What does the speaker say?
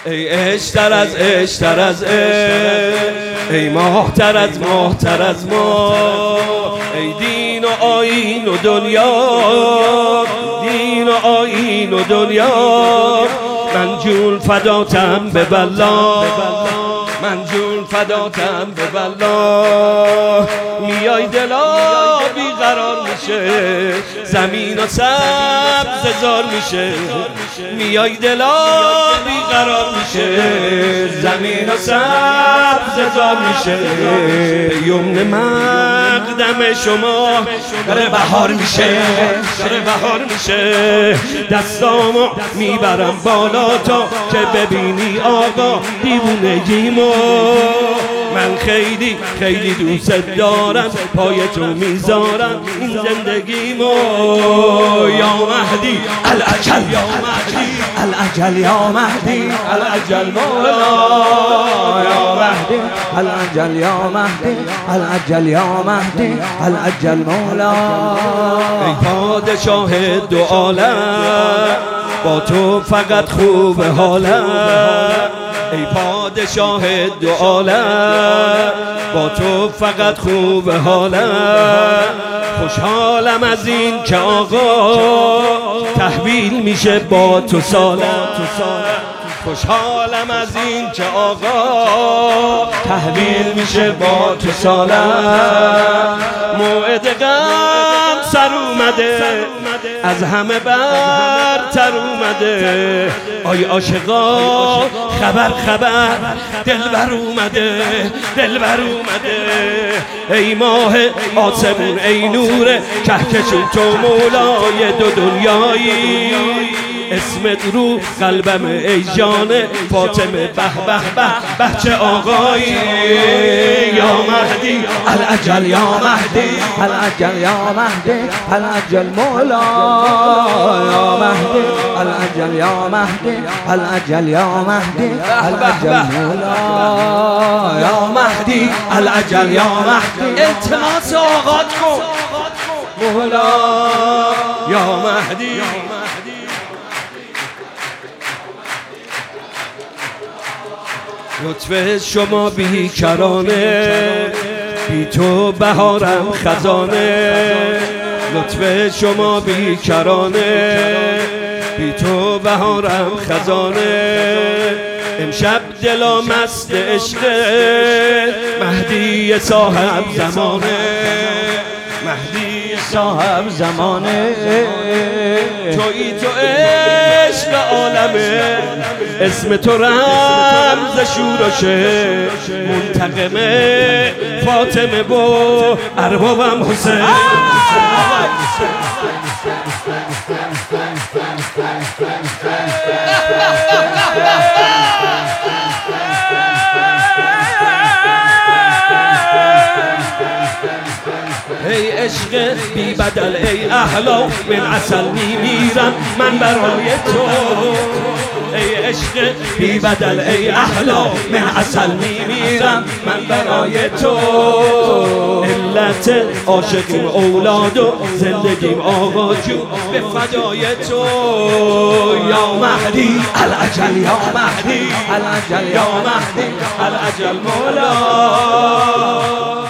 ای عشق‌تر از عشق‌تر از عشق، ای ماه‌تر از ماه‌تر از ماه، ای دین و آیین و دنیا، دین و آیین و دنیا. من جون فداتم به والله، من جون فداتم به والله. میای دلا بیقرار میشه، زمین و سبز زار میشه. میای دلا بیقرار میشه، زمین و سبز زار میشه. یمن مقدم شما داره بهار میشه، داره بهار میشه. دستامو میبرم بالا تا که ببینی آقا دیوونگیمو. من خیلی خیلی دوست دارم، پای تو میذارم این زندگیمو. یا مهدی الاجل، یا مهدی الاجل، یا مهدی الاجل مولا. یا مهدی الاجل، یا مهدی الاجل، یا مهدی الاجل مولا. ای پادشاه دو عالم، با تو فقط خوب حالم. ای پادشاه دو عالم، با تو فقط خوب حالم. خوشحالم از این که آقا تحویل میشه با تو سالم. خوشحالم از این که آقا تحویل میشه با تو سالم. موعد غم سر اومده، از همه برتر اومده. آی عاشقا خبر خبر، دلبر اومده، دلبر اومده. ای ماه آسمون، ای نور کهکشون، تو مولای دو دنیایی. اسمت رو قلبم ای جان فاطمه، به به به به چه آقایی. یا مهدی الاجل، یا مهدی الاجل، یا مهدی الاجل مولا. یا مهدی الاجل، یا مهدی الاجل، یا مهدی الاجل مولا. یا مهدی الاجل، یا مهدی التماس آقات کن مولا. یا مهدی لطف شما بیکرانه، بی تو بهارم خزانه. لطف شما بیکرانه، بی تو بهارم خزانه. امشب دلا مست عشق مهدی صاحب زمانه، مهدی صاحب زمانه. تویی تو عشق عالمه، اسم تو رمز شورشه. منتقمه فاطمه و اربابم حسین. ای عشق بی بدل، ای احلا من عسل میمیرم من برای تو. ای عشق بی بدل، ای احلا من عسل میمیرم من برای تو. علت عاشقیم اولاد و زندگیم آقا جون به فدای تو. یا مهدی الاجل، یا مهدی الاجل، یا مهدی الاجل مولا.